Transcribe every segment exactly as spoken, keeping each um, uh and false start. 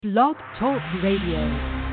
Blog Talk Radio.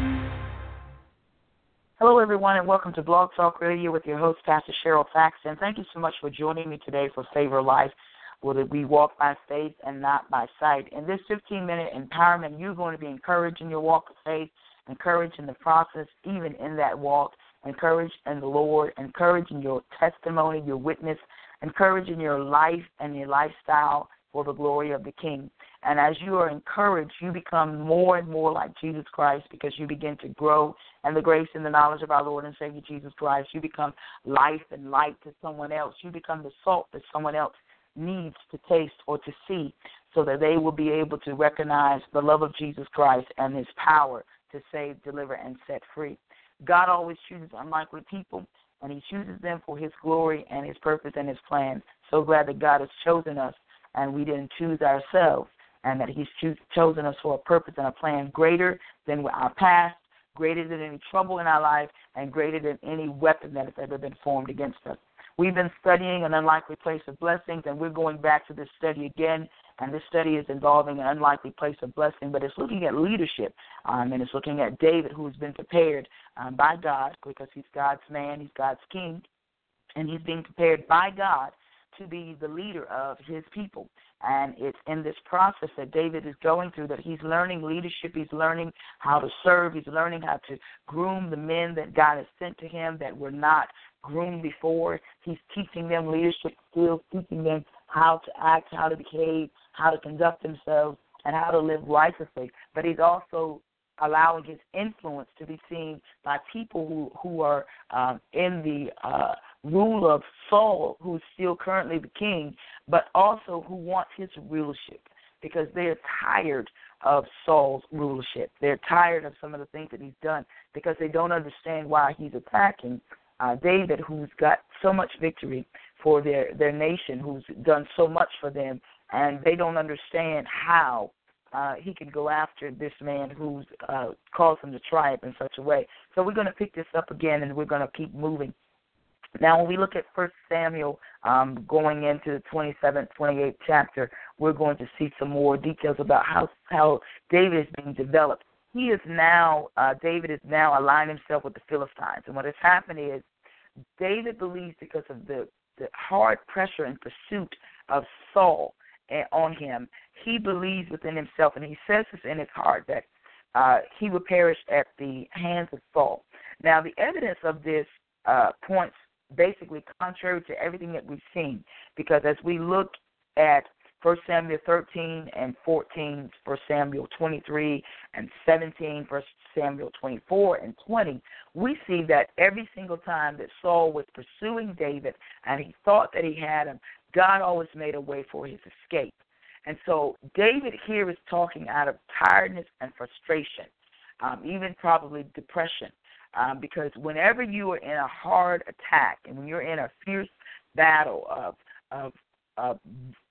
Hello, everyone, and welcome to Blog Talk Radio with your host, Pastor Cheryl Faxon. Thank you so much for joining me today for Favor Life, where we walk by faith and not by sight. In this fifteen-minute empowerment, you're going to be encouraged in your walk of faith, encouraged in the process, even in that walk, encouraged in the Lord, encouraged in your testimony, your witness, encouraged in your life and your lifestyle for the glory of the King. And as you are encouraged, you become more and more like Jesus Christ because you begin to grow in the grace and the knowledge of our Lord and Savior Jesus Christ. You become life and light to someone else. You become the salt that someone else needs to taste or to see so that they will be able to recognize the love of Jesus Christ and his power to save, deliver, and set free. God always chooses unlikely people, and he chooses them for his glory and his purpose and his plan. So glad that God has chosen us, and we didn't choose ourselves, and that he's cho- chosen us for a purpose and a plan greater than our past, greater than any trouble in our life, and greater than any weapon that has ever been formed against us. We've been studying an unlikely place of blessings, and we're going back to this study again, and this study is involving an unlikely place of blessing, but it's looking at leadership, um, and it's looking at David, who's been prepared um, by God because he's God's man, he's God's king, and he's being prepared by God to be the leader of his people. And it's in this process that David is going through that he's learning leadership, he's learning how to serve, he's learning how to groom the men that God has sent to him that were not groomed before. He's teaching them leadership skills, teaching them how to act, how to behave, how to conduct themselves, and how to live righteously. But he's also allowing his influence to be seen by people who, who are um, in the uh, rule of Saul, who's still currently the king, but also who wants his rulership because they're tired of Saul's rulership. They're tired of some of the things that he's done because they don't understand why he's attacking uh, David, who's got so much victory for their, their nation, who's done so much for them, and they don't understand how Uh, he can go after this man who's uh, caused him to triumph in such a way. So we're going to pick this up again, and we're going to keep moving. Now, when we look at First Samuel um, going into the twenty-seventh, twenty-eighth chapter, we're going to see some more details about how, how David is being developed. He is now, uh, David is now aligned himself with the Philistines. And what has happened is David believes because of the, the hard pressure and pursuit of Saul on him, he believes within himself, and he says this in his heart, that uh, he would perish at the hands of Saul. Now, the evidence of this uh, points basically contrary to everything that we've seen, because as we look at First Samuel thirteen and fourteen, First Samuel twenty-three and seventeen, First Samuel twenty-four and twenty, we see that every single time that Saul was pursuing David and he thought that he had him, God always made a way for his escape. And so David here is talking out of tiredness and frustration, um, even probably depression, um, because whenever you are in a hard attack and when you're in a fierce battle of, of, of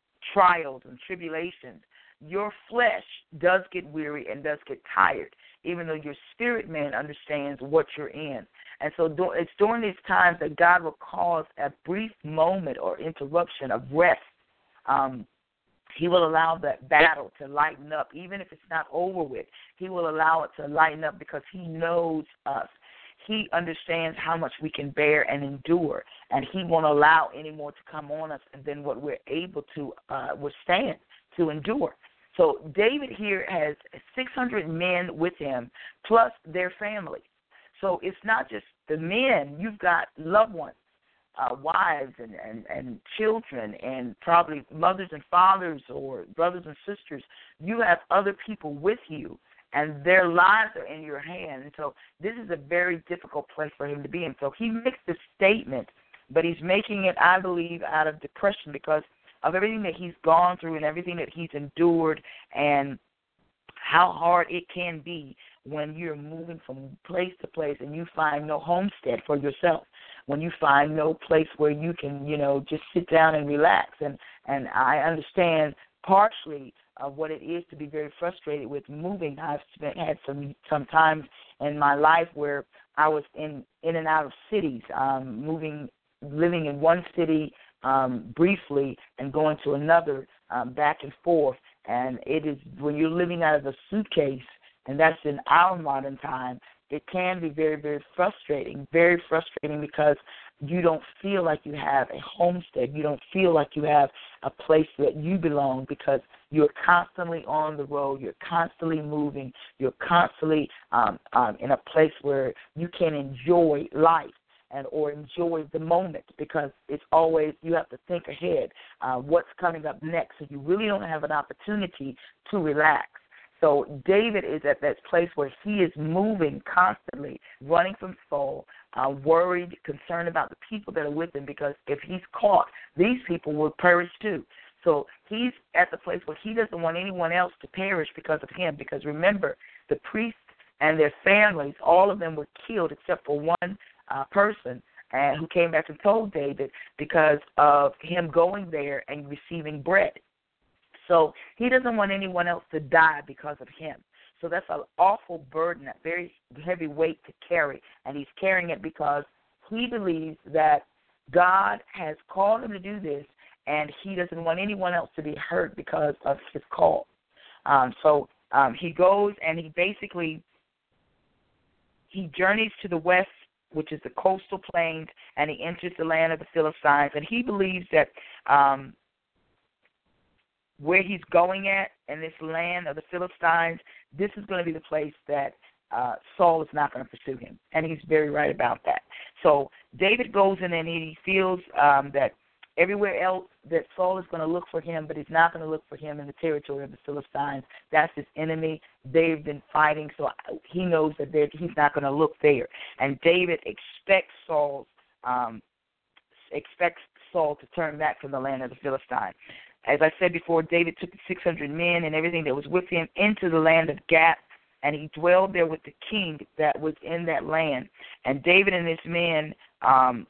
trials and tribulations, your flesh does get weary and does get tired, even though your spirit man understands what you're in. And so it's during these times that God will cause a brief moment or interruption of rest. Um, he will allow that battle to lighten up, even if it's not over with. He will allow it to lighten up because he knows us. He understands how much we can bear and endure, and he won't allow any more to come on us than what we're able to uh, withstand, to endure. So David here has six hundred men with him, plus their family. So it's not just the men. You've got loved ones, uh, wives and, and, and children, and probably mothers and fathers or brothers and sisters. You have other people with you, and their lives are in your hand. And so this is a very difficult place for him to be in. So he makes this statement, but he's making it, I believe, out of depression because of everything that he's gone through and everything that he's endured and how hard it can be when you're moving from place to place and you find no homestead for yourself, when you find no place where you can, you know, just sit down and relax. And, and I understand partially uh, what it is to be very frustrated with moving. I've spent, had some, some times in my life where I was in, in and out of cities, um, moving, living in one city um, briefly and going to another um, back and forth. And it is when you're living out of a suitcase, and that's in our modern time, it can be very, very frustrating, very frustrating because you don't feel like you have a homestead. You don't feel like you have a place that you belong because you're constantly on the road. You're constantly moving. You're constantly um, um, in a place where you can enjoy life and or enjoy the moment because it's always, you have to think ahead, uh, what's coming up next. So you really don't have an opportunity to relax. So David is at that place where he is moving constantly, running from Saul, uh, worried, concerned about the people that are with him, because if he's caught, these people will perish too. So he's at the place where he doesn't want anyone else to perish because of him, because remember, the priests and their families, all of them were killed except for one uh, person uh, who came back and told David because of him going there and receiving bread. So he doesn't want anyone else to die because of him. So that's an awful burden, a very heavy weight to carry, and he's carrying it because he believes that God has called him to do this, and he doesn't want anyone else to be hurt because of his call. Um, so um, he goes and he basically, he journeys to the west, which is the coastal plains, and he enters the land of the Philistines, and he believes that um, where he's going at in this land of the Philistines, this is going to be the place that uh, Saul is not going to pursue him, and he's very right about that. So David goes in and he feels um, that everywhere else that Saul is going to look for him, but he's not going to look for him in the territory of the Philistines. That's his enemy. They've been fighting, so he knows that he's not going to look there. And David expects Saul, um, expects Saul to turn back from the land of the Philistines. As I said before, David took the six hundred men and everything that was with him into the land of Gath, and he dwelled there with the king that was in that land. And David and his men um,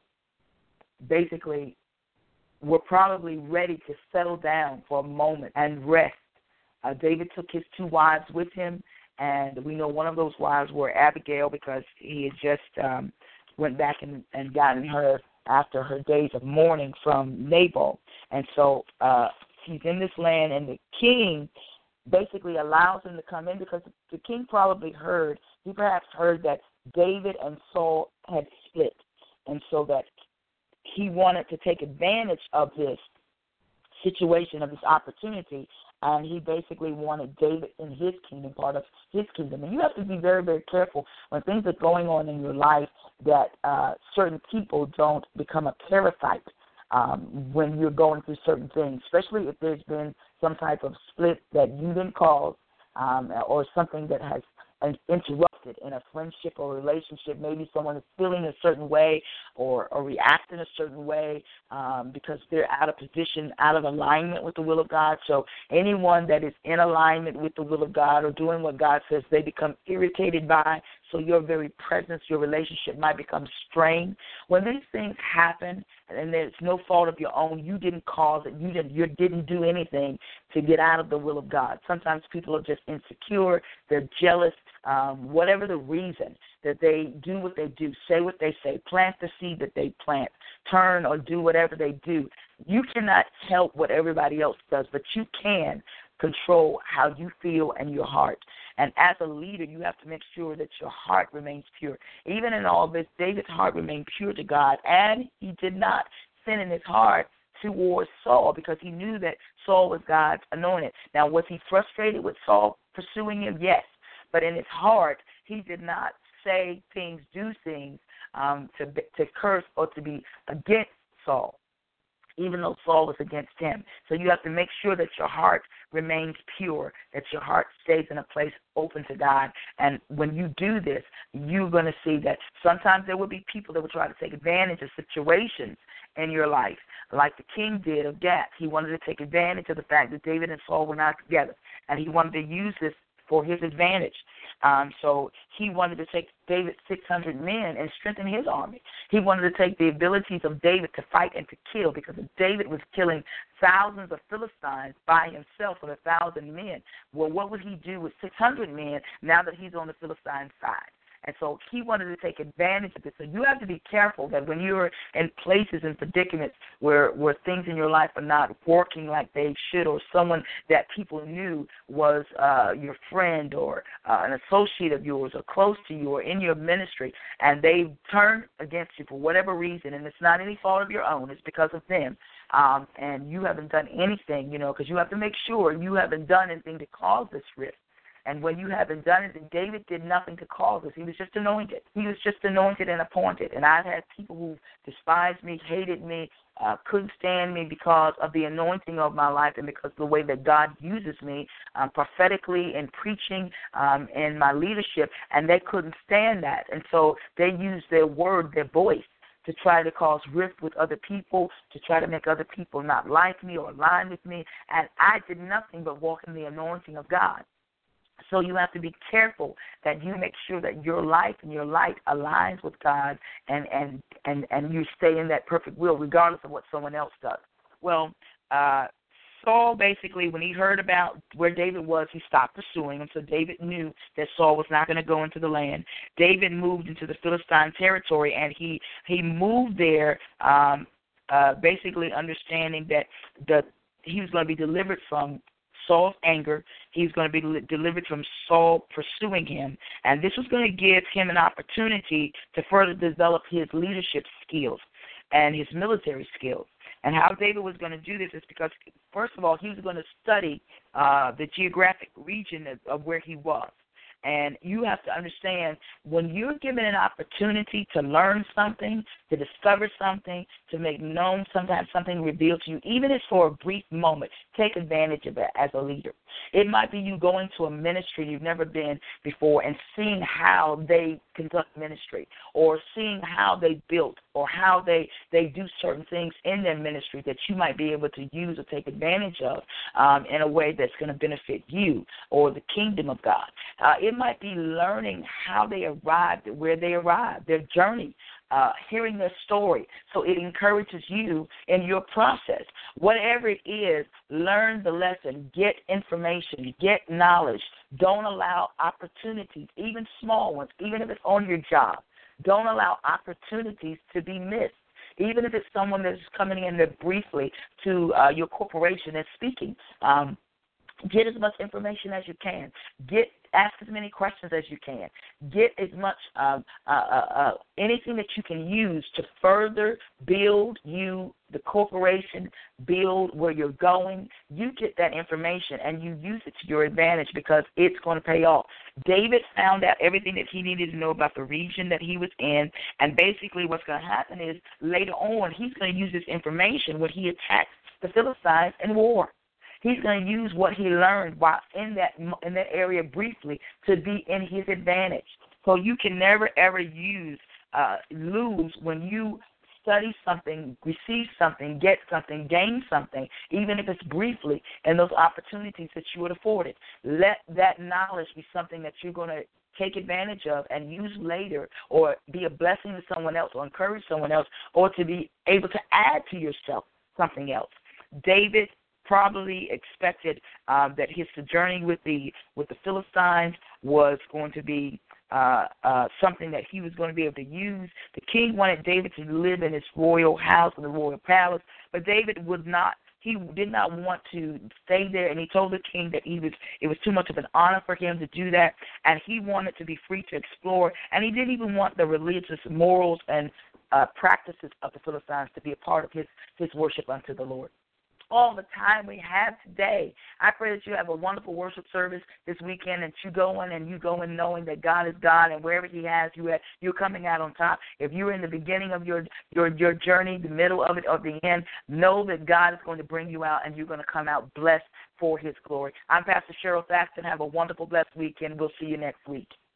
basically were probably ready to settle down for a moment and rest. Uh, David took his two wives with him, and we know one of those wives were Abigail because he had just um, went back and, and gotten her after her days of mourning from Nabal. And so uh, he's in this land, and the king basically allows him to come in because the king probably heard, he perhaps heard that David and Saul had split, and so that he wanted to take advantage of this situation, of this opportunity, and he basically wanted David in his kingdom, part of his kingdom. And you have to be very, very careful when things are going on in your life that uh, certain people don't become a parasite um, when you're going through certain things, especially if there's been some type of split that you didn't cause um, or something that has interrupted in a friendship or relationship. Maybe someone is feeling a certain way or, or reacting a certain way um, because they're out of position, out of alignment with the will of God. So anyone that is in alignment with the will of God or doing what God says, they become irritated by. So your very presence, your relationship might become strained. When these things happen and there's no fault of your own, you didn't cause it, you didn't, you didn't do anything to get out of the will of God. Sometimes people are just insecure, they're jealous, um, whatever the reason that they do what they do, say what they say, plant the seed that they plant, turn or do whatever they do. You cannot help what everybody else does, but you can control how you feel and your heart. And as a leader, you have to make sure that your heart remains pure. Even in all this, David's heart remained pure to God, and he did not sin in his heart towards Saul because he knew that Saul was God's anointed. Now, was he frustrated with Saul pursuing him? Yes. But in his heart, he did not say things, do things um, to to curse or to be against Saul, even though Saul was against him. So you have to make sure that your heart remains pure, that your heart stays in a place open to God. And when you do this, you're going to see that sometimes there will be people that will try to take advantage of situations in your life, like the king did of Gath. He wanted to take advantage of the fact that David and Saul were not together, and he wanted to use this for his advantage. Um, so he wanted to take David's six hundred men and strengthen his army. He wanted to take the abilities of David to fight and to kill, because if David was killing thousands of Philistines by himself with a thousand men, well, what would he do with six hundred men now that he's on the Philistine side? And so he wanted to take advantage of it. So you have to be careful that when you're in places and predicaments where, where things in your life are not working like they should, or someone that people knew was uh, your friend or uh, an associate of yours or close to you or in your ministry, and they turn against you for whatever reason, and it's not any fault of your own, it's because of them, um, and you haven't done anything, you know, because you have to make sure you haven't done anything to cause this rift. And when you haven't done it, then David did nothing to cause this. He was just anointed. He was just anointed and appointed. And I've had people who despised me, hated me, uh, couldn't stand me because of the anointing of my life and because of the way that God uses me um, prophetically in preaching um, and my leadership, and they couldn't stand that. And so they used their word, their voice, to try to cause rift with other people, to try to make other people not like me or align with me. And I did nothing but walk in the anointing of God. So you have to be careful that you make sure that your life and your light aligns with God, and, and, and, and you stay in that perfect will regardless of what someone else does. Well, uh, Saul basically, when he heard about where David was, he stopped pursuing him. So David knew that Saul was not going to go into the land. David moved into the Philistine territory, and he, he moved there um, uh, basically understanding that the, he was going to be delivered from Saul's anger. He's going to be delivered from Saul pursuing him. And this was going to give him an opportunity to further develop his leadership skills and his military skills. And how David was going to do this is because, first of all, he was going to study uh, the geographic region of, of where he was. And you have to understand, when you're given an opportunity to learn something, to discover something, to make known sometimes something revealed to you, even if it's for a brief moment, take advantage of it as a leader. It might be you going to a ministry you've never been before and seeing how they conduct ministry, or seeing how they built, or how they, they do certain things in their ministry that you might be able to use or take advantage of um, in a way that's going to benefit you or the kingdom of God. Uh, it might be learning how they arrived at where they arrived, their journey, uh, hearing their story, so it encourages you in your process. Whatever it is, learn the lesson, get information, get knowledge. Don't allow opportunities, even small ones, even if it's on your job. Don't allow opportunities to be missed. Even if it's someone that's coming in there briefly to uh, your corporation and speaking, um, get as much information as you can. Get Ask as many questions as you can. Get as much, um, uh, uh, uh, anything that you can use to further build you, the corporation, build where you're going. You get that information and you use it to your advantage because it's going to pay off. David found out everything that he needed to know about the region that he was in, and basically what's going to happen is later on he's going to use this information when he attacks the Philistines in war. He's going to use what he learned while in that in that area briefly to be in his advantage. So you can never, ever use uh, lose when you study something, receive something, get something, gain something, even if it's briefly, and those opportunities that you were afforded. Let that knowledge be something that you're going to take advantage of and use later, or be a blessing to someone else, or encourage someone else, or to be able to add to yourself something else. David probably expected um, that his sojourning with the with the Philistines was going to be uh, uh, something that he was going to be able to use. The king wanted David to live in his royal house, in the royal palace, but David would not. He did not want to stay there, and he told the king that he was it was too much of an honor for him to do that, and he wanted to be free to explore, and he didn't even want the religious morals and uh, practices of the Philistines to be a part of his, his worship unto the Lord. All the time we have today. I pray that you have a wonderful worship service this weekend, and you go in and you go in knowing that God is God, and wherever he has you at, you're coming out on top. If you're in the beginning of your, your, your journey, the middle of it, or the end, know that God is going to bring you out, and you're going to come out blessed for his glory. I'm Pastor Cheryl Thaxton. Have a wonderful, blessed weekend. We'll see you next week.